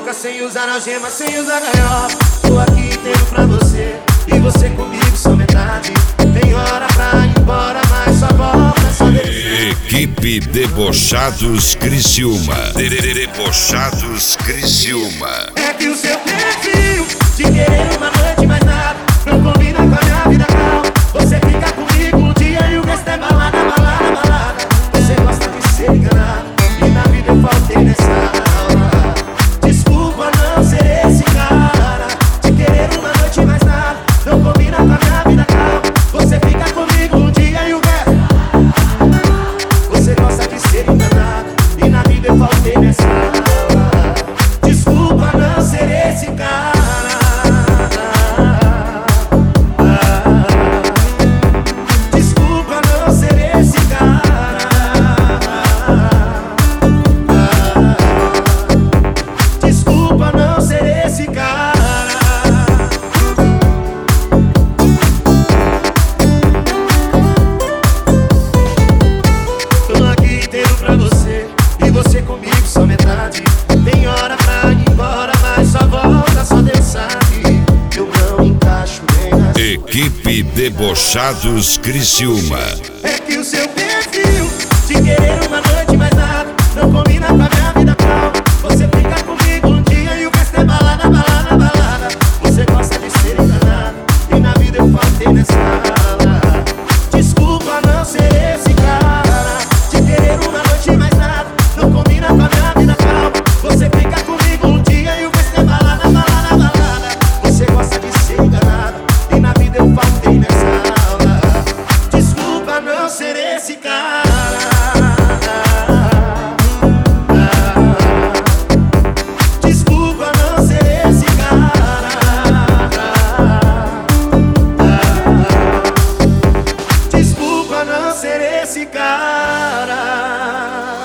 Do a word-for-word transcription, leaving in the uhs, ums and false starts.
boca, sem usar algema, sem usar gaiola. Tô aqui inteiro pra você, e você comigo só metade. Tem hora pra ir embora, mas só volta essa vez. Equipe Debochados Criciúma. De- de- Debochados Criciúma. É que o seu perfil de querer uma noite mais nada não combina com a minha vida, calma. Você fica comigo um dia e o resto é balada, balada, balada. Você gosta de ser enganado, e na vida eu faltei nessa aula. Desculpa não ser esse cara de querer uma noite mais nada não combina com a minha vida, calma. Você fica comigo um dia e o resto. Você gosta de ser enganado, e na vida eu faltei nessa aula. Desculpa não ser esse cara. Desculpa não ser esse cara. Desculpa não ser esse cara. Tô aqui inteiro pra você, e você comigo só metade. Tem hora pra ir embora, mas só volta, só Deus sabe. Eu não encaixo nem na sua. Equipe Debochados Criciúma. É que o seu perfil de querer uma noite mais nada não combina com a minha vida, calma. Você fica comigo um dia e o resto é balada, balada, balada. Você gosta de ser enganado, e na vida eu faltei nessa aula. Desculpa não ser esse cara de querer uma noite mais nada não combina com a minha vida, calma. Você fica comigo um dia e o resto é balada, balada, balada. Você gosta de ser enganado, e na vida eu faltei nessa aula. Desculpa não ser esse cara. Desculpa não ser esse cara. Desculpa não ser esse cara.